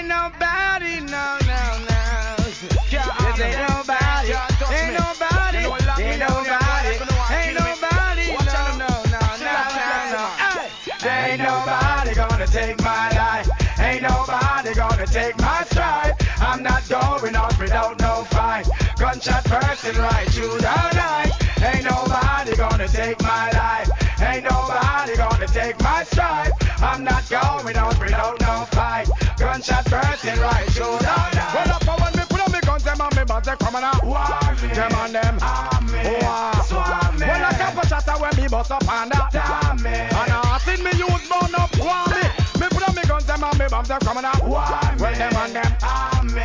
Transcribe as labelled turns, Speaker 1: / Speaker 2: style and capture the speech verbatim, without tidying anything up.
Speaker 1: ain't nobody, no, no, no. This ain't nobody, ain't nobody, ain't nobody, ain't nobody, no, no, no, no, no, no. Hey, there ain't nobody gonna take my life. Ain't nobody gonna take my stride. I'm not going out without no fight. Gunshot bursting right through the night. Ain't nobody gonna take my life. Ain't nobody gonna take my stride. I'm not going out without no fight. Gunshot bursting right through the night. Well, up when me put on me guns, them and me buds, they coming out. War me, them and them. Army, war. Swarm me. Well, a couple shots when me bust up and that. Damn me. And I seen me use burn up, war me. Me put on me guns, them and me buds, they coming out. War me. Well, them and them.